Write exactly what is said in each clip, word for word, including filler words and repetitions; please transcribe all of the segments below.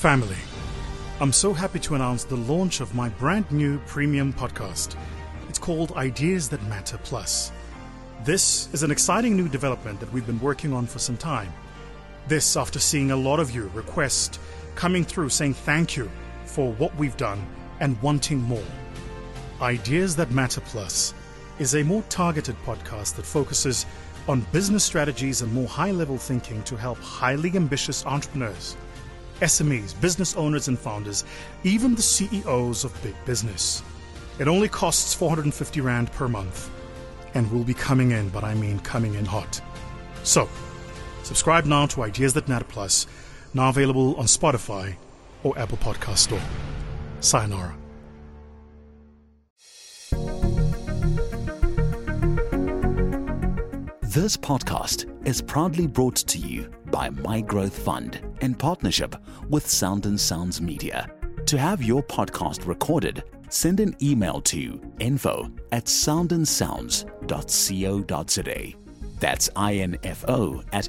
Family, I'm so happy to announce the launch of my brand new premium podcast. It's called Ideas That Matter Plus. This is an exciting new development that we've been working on for some time. This after seeing a lot of you request coming through saying thank you for what we've done and wanting more. Ideas That Matter Plus is a more targeted podcast that focuses on business strategies and more high-level thinking to help highly ambitious entrepreneurs, S M Es, business owners and founders, even the C E Os of big business. It only costs four hundred fifty rand per month and will be coming in, but I mean coming in hot. So, subscribe now to Ideas That Matter Plus, now available on Spotify or Apple Podcast Store. Sayonara. This podcast is proudly brought to you by My Growth Fund in partnership with Sound and Sounds Media. To have your podcast recorded, send an email to info at soundandsounds dot co dot za. That's I-N-F-O at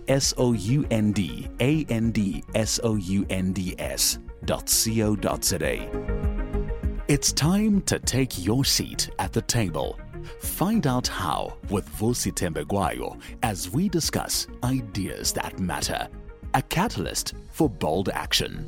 S-O-U-N-D-A-N-D-S-O-U-N-D-S dot co dot za. It's time to take your seat at the table. Find out how with Vusi Tembegwayo as we discuss ideas that matter. A catalyst for bold action.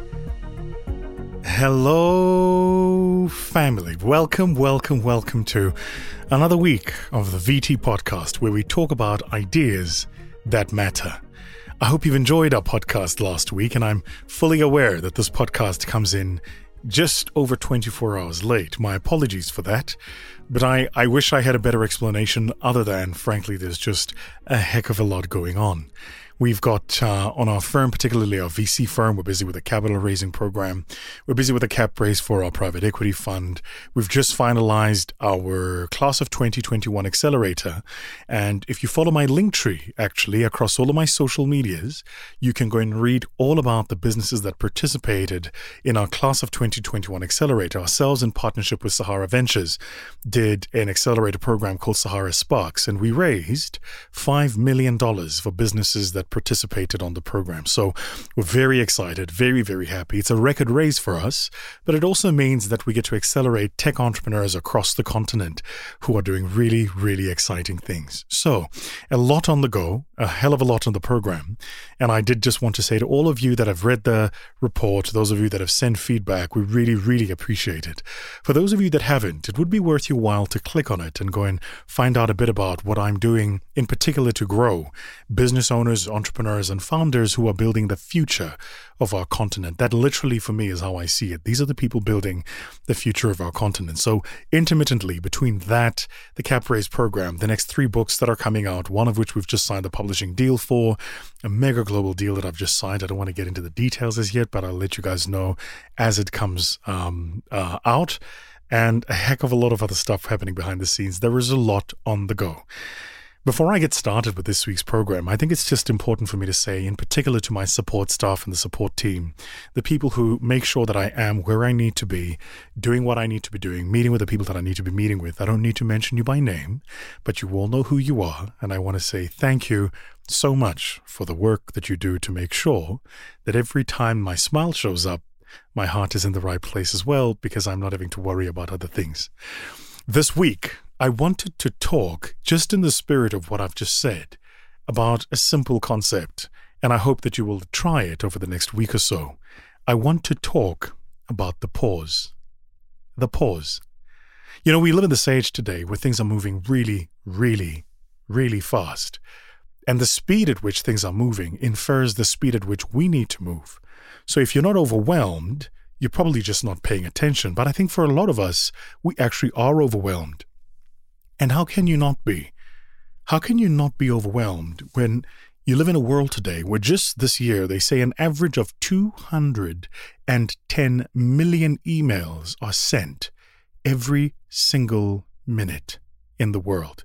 Hello, family. Welcome, welcome, welcome to another week of the V T podcast where we talk about ideas that matter. I hope you've enjoyed our podcast last week, and I'm fully aware that this podcast comes in just over twenty-four hours late. My apologies for that, but I, I wish I had a better explanation other than, frankly, there's just a heck of a lot going on. We've got uh, on our firm, particularly our V C firm, we're busy with a capital raising program. We're busy with a cap raise for our private equity fund. We've just finalized our class of twenty twenty-one accelerator. And if you follow my link tree, actually, across all of my social medias, you can go and read all about the businesses that participated in our class of twenty twenty-one accelerator. Ourselves, in partnership with Sahara Ventures, did an accelerator program called Sahara Sparks, and we raised five million dollars for businesses that participated on the program. So we're very excited, very, very happy. It's a record raise for us, but it also means that we get to accelerate tech entrepreneurs across the continent who are doing really, really exciting things. So a lot on the go, a hell of a lot on the program. And I did just want to say to all of you that have read the report, those of you that have sent feedback, we really, really appreciate it. For those of you that haven't, it would be worth your while to click on it and go and find out a bit about what I'm doing in particular to grow business owners, entrepreneurs and founders who are building the future of our continent. That literally for me is how I see it. These are the people building the future of our continent. So intermittently between that, the Cap Raise program, the next three books that are coming out, one of which we've just signed the publishing deal for, a mega global deal that I've just signed. I don't want to get into the details as yet, but I'll let you guys know as it comes um, uh, out. And a heck of a lot of other stuff happening behind the scenes. There is a lot on the go. Before I get started with this week's program, I think it's just important for me to say, in particular to my support staff and the support team, the people who make sure that I am where I need to be, doing what I need to be doing, meeting with the people that I need to be meeting with. I don't need to mention you by name, but you all know who you are. And I want to say thank you so much for the work that you do to make sure that every time my smile shows up, my heart is in the right place as well, because I'm not having to worry about other things. This week, I wanted to talk, just in the spirit of what I've just said, about a simple concept, and I hope that you will try it over the next week or so. I want to talk about the pause. The pause. You know, we live in this age today where things are moving really, really, really fast. And the speed at which things are moving infers the speed at which we need to move. So if you're not overwhelmed, you're probably just not paying attention. But I think for a lot of us, we actually are overwhelmed. And how can you not be? How can you not be overwhelmed when you live in a world today where just this year they say an average of two hundred ten million emails are sent every single minute in the world?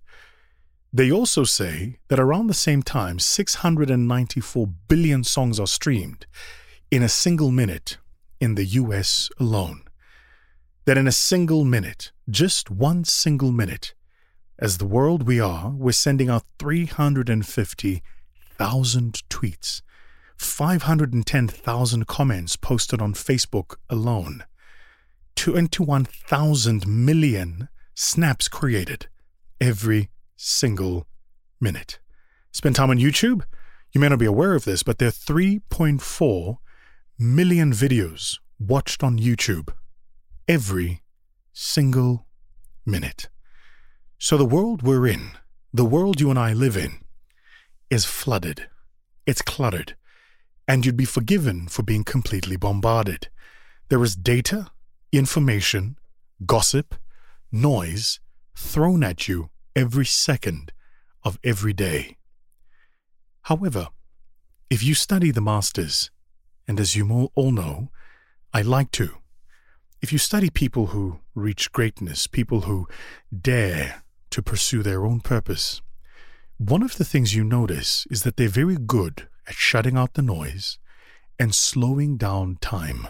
They also say that around the same time, six hundred ninety-four billion songs are streamed in a single minute in the U S alone. That in a single minute, just one single minute, as the world we are, we're sending out three hundred fifty thousand tweets, five hundred ten thousand comments posted on Facebook alone, twenty-one thousand million snaps created every single minute. Spend time on YouTube? You may not be aware of this, but there are three point four million videos watched on YouTube every single minute. So the world we're in, the world you and I live in, is flooded. It's cluttered. And you'd be forgiven for being completely bombarded. There is data, information, gossip, noise thrown at you every second of every day. However, if you study the masters, and as you all know, I like to, if you study people who reach greatness, people who dare to pursue their own purpose, one of the things you notice is that they're very good at shutting out the noise and slowing down time.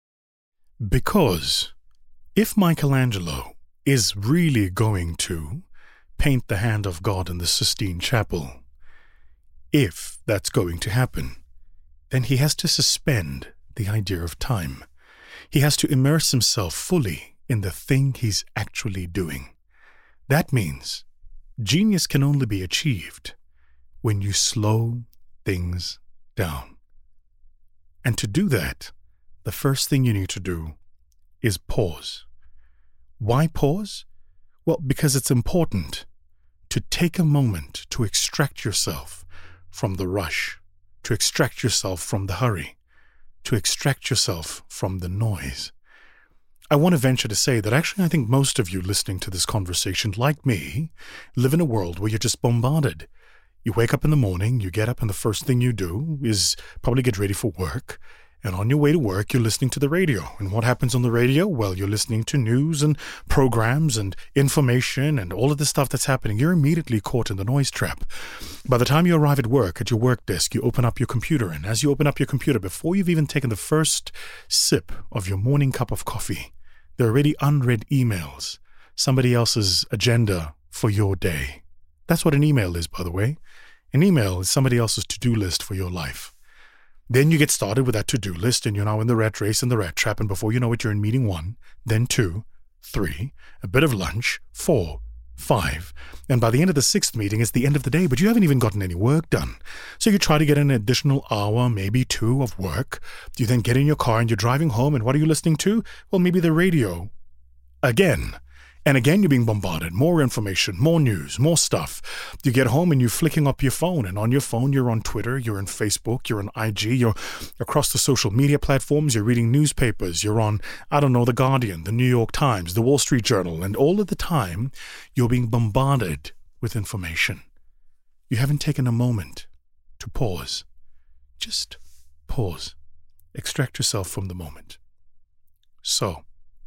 Because if Michelangelo is really going to paint the hand of God in the Sistine Chapel, if that's going to happen, then he has to suspend the idea of time. He has to immerse himself fully in the thing he's actually doing. That means genius can only be achieved when you slow things down. And to do that, the first thing you need to do is pause. Why pause? Well, because it's important to take a moment to extract yourself from the rush, to extract yourself from the hurry, to extract yourself from the noise. I want to venture to say that actually I think most of you listening to this conversation, like me, live in a world where you're just bombarded. You wake up in the morning, you get up, and the first thing you do is probably get ready for work. And on your way to work, you're listening to the radio. And what happens on the radio? Well, you're listening to news and programs and information and all of the stuff that's happening. You're immediately caught in the noise trap. By the time you arrive at work, at your work desk, you open up your computer. And as you open up your computer, before you've even taken the first sip of your morning cup of coffee, there are already unread emails, somebody else's agenda for your day. That's what an email is, by the way. An email is somebody else's to-do list for your life. Then you get started with that to-do list, and you're now in the rat race and the rat trap, and before you know it, you're in meeting one, then two, three, a bit of lunch, four, five, and by the end of the sixth meeting, it's the end of the day, but you haven't even gotten any work done. So you try to get an additional hour, maybe two, of work. You then get in your car, and you're driving home, and what are you listening to? Well, maybe the radio. Again. And again, you're being bombarded. More information, more news, more stuff. You get home and you're flicking up your phone. And on your phone, you're on Twitter, you're on Facebook, you're on I G, you're across the social media platforms, you're reading newspapers, you're on, I don't know, The Guardian, The New York Times, The Wall Street Journal. And all of the time, you're being bombarded with information. You haven't taken a moment to pause. Just pause. Extract yourself from the moment. So,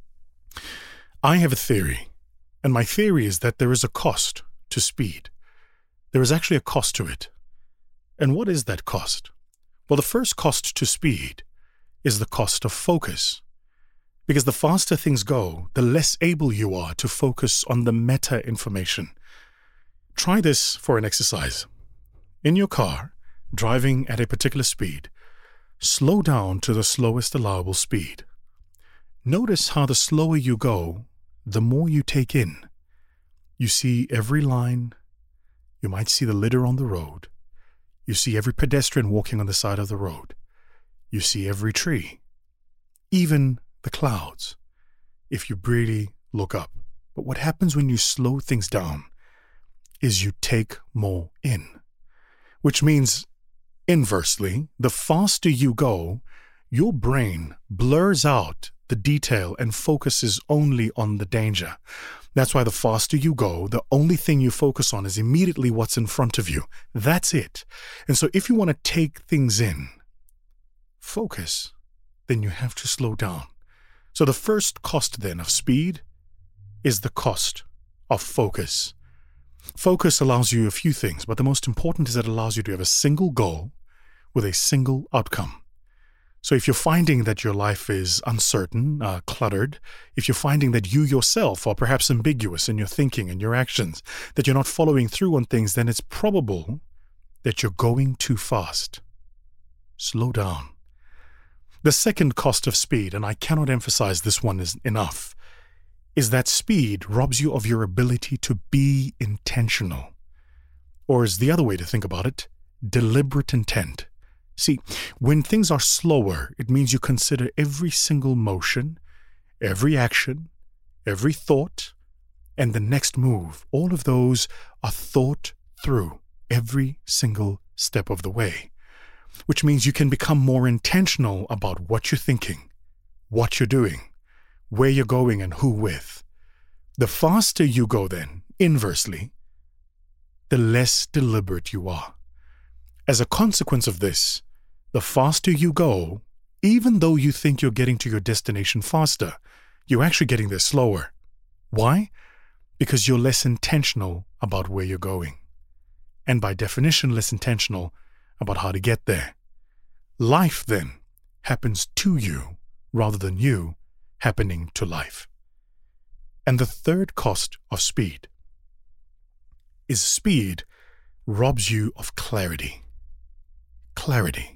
I have a theory, and my theory is that there is a cost to speed. There is actually a cost to it. And what is that cost? Well, the first cost to speed is the cost of focus. Because the faster things go, the less able you are to focus on the meta information. Try this for an exercise. In your car, driving at a particular speed, slow down to the slowest allowable speed. Notice how the slower you go, the more you take in. You see every line. You might see the litter on the road. You see every pedestrian walking on the side of the road. You see every tree. Even the clouds, if you really look up. But what happens when you slow things down is you take more in. Which means, inversely, the faster you go, your brain blurs out the detail and focuses only on the danger. That's why the faster you go, the only thing you focus on is immediately what's in front of you. That's it. And so if you want to take things in, focus, then you have to slow down. So the first cost then of speed is the cost of focus. Focus allows you a few things, but the most important is that it allows you to have a single goal with a single outcome. So if you're finding that your life is uncertain, uh, cluttered, if you're finding that you yourself are perhaps ambiguous in your thinking and your actions, that you're not following through on things, then it's probable that you're going too fast. slow down. The second cost of speed, and I cannot emphasize this one is enough, is that speed robs you of your ability to be intentional. Or is the other way to think about it, deliberate intent. See, when things are slower, it means you consider every single motion, every action, every thought, and the next move. All of those are thought through every single step of the way, which means you can become more intentional about what you're thinking, what you're doing, where you're going, and who with. The faster you go then, inversely, the less deliberate you are. As a consequence of this, the faster you go, even though you think you're getting to your destination faster, you're actually getting there slower. Why? Because you're less intentional about where you're going. And by definition, less intentional about how to get there. Life, then, happens to you rather than you happening to life. And the third cost of speed is speed robs you of clarity. Clarity.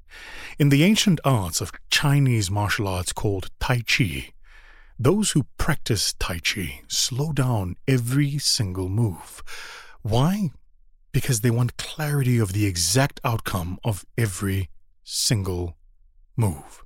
In the ancient arts of Chinese martial arts called Tai Chi, those who practice Tai Chi slow down every single move. Why? Because they want clarity of the exact outcome of every single move.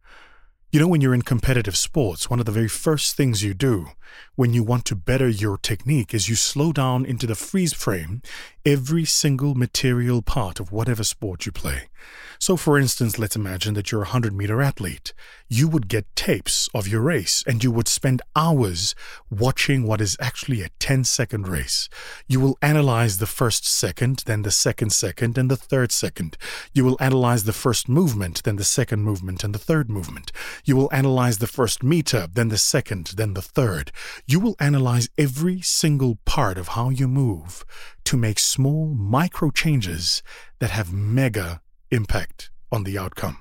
You know, when you're in competitive sports, one of the very first things you do when you want to better your technique is you slow down into the freeze frame every single material part of whatever sport you play. So, for instance, let's imagine that you're a hundred-meter athlete. You would get tapes of your race, and you would spend hours watching what is actually a ten-second race. You will analyze the first second, then the second second, and the third second. You will analyze the first movement, then the second movement, and the third movement. You will analyze the first meter, then the second, then the third. You will analyze every single part of how you move to make small micro changes that have mega impact on the outcome.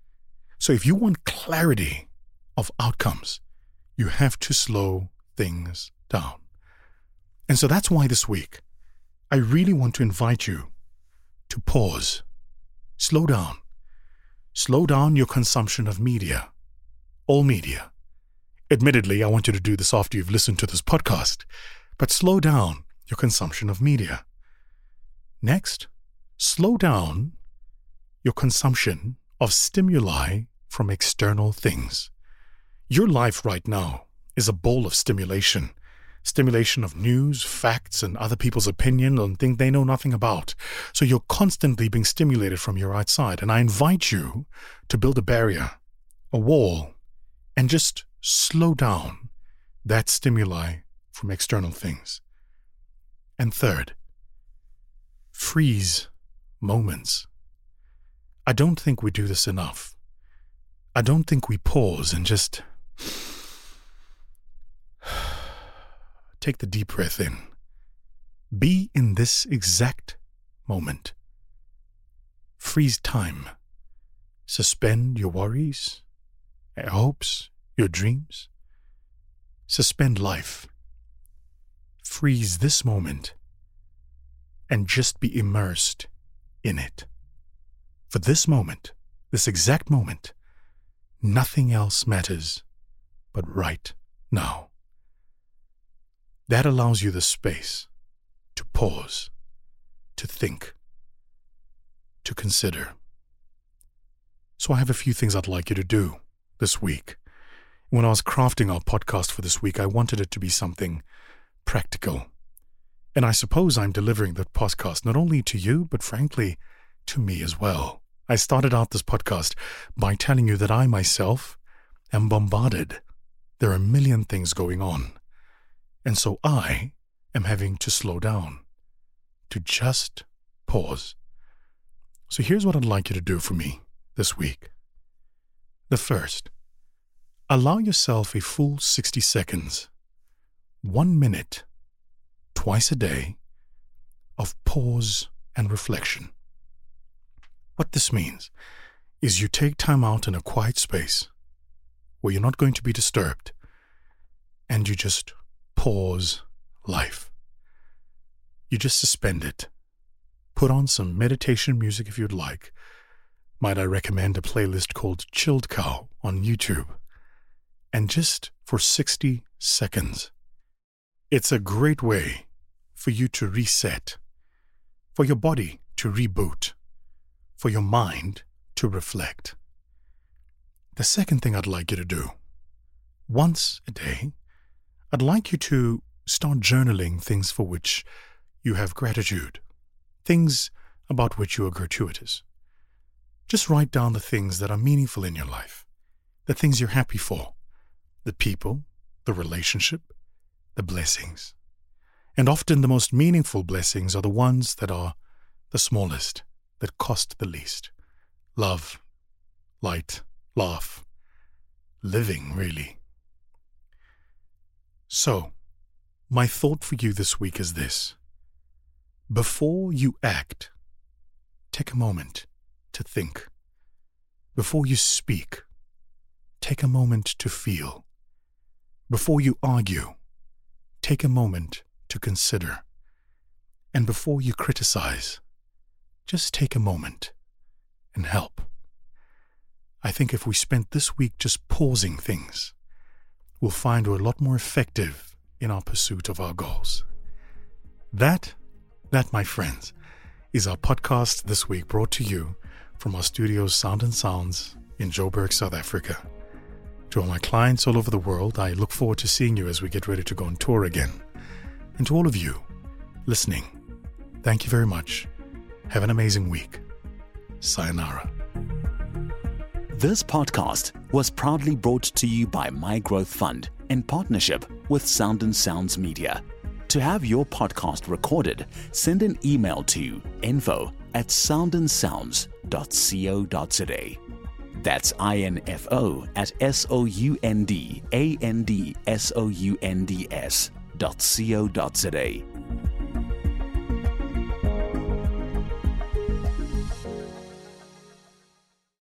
So if you want clarity of outcomes, you have to slow things down. And so that's why this week, I really want to invite you to pause, slow down, slow down your consumption of media, all media. Admittedly, I want you to do this after you've listened to this podcast, but slow down your consumption of media. Next, slow down your consumption of stimuli from external things. Your life right now is a bowl of stimulation. Stimulation of news, facts, and other people's opinion on things they know nothing about. So you're constantly being stimulated from your outside. And I invite you to build a barrier, a wall, and just slow down that stimuli from external things. And third, freeze moments. I don't think we do this enough. I don't think we pause and just take the deep breath in. Be in this exact moment. Freeze time. Suspend your worries, your hopes, your dreams. Suspend life. Freeze this moment and just be immersed in it. For this moment, this exact moment, nothing else matters but right now. That allows you the space to pause, to think, to consider. So I have a few things I'd like you to do this week. When I was crafting our podcast for this week, I wanted it to be something practical. And I suppose I'm delivering that podcast not only to you, but frankly, to me as well. I started out this podcast by telling you that I myself am bombarded. There are a million things going on. And so I am having to slow down, to just pause. So here's what I'd like you to do for me this week. The first, allow yourself a full sixty seconds, one minute, twice a day, of pause and reflection. What this means is you take time out in a quiet space where you're not going to be disturbed, and you just pause life. You just suspend it. Put on some meditation music if you'd like, might I recommend a playlist called Chilled Cow on YouTube. And just for sixty seconds, it's a great way for you to reset, for your body to reboot, for your mind to reflect. The second thing I'd like you to do, once a day, I'd like you to start journaling things for which you have gratitude, things about which you are gratuitous. Just write down the things that are meaningful in your life, the things you're happy for, the people, the relationship, the blessings. And often the most meaningful blessings are the ones that are the smallest, that cost the least. Love, light, laugh, living, really. So, my thought for you this week is this. Before you act, take a moment to think. Before you speak, take a moment to feel. Before you argue, take a moment to consider. And before you criticize, just take a moment and help. I think if we spent this week just pausing things, we'll find we're a lot more effective in our pursuit of our goals. That, that, my friends, is our podcast this week, brought to you from our studios Sound and Sounds in Joburg, South Africa. To all my clients all over the world, I look forward to seeing you as we get ready to go on tour again. And to all of you listening, thank you very much. Have an amazing week. Sayonara. This podcast was proudly brought to you by My Growth Fund in partnership with Sound and Sounds Media. To have your podcast recorded, send an email to info at sound and sounds dot co dot za. That's I-N-F-O at S-O-U-N-D-A-N-D-S-O-U-N-D-S dot co dot za.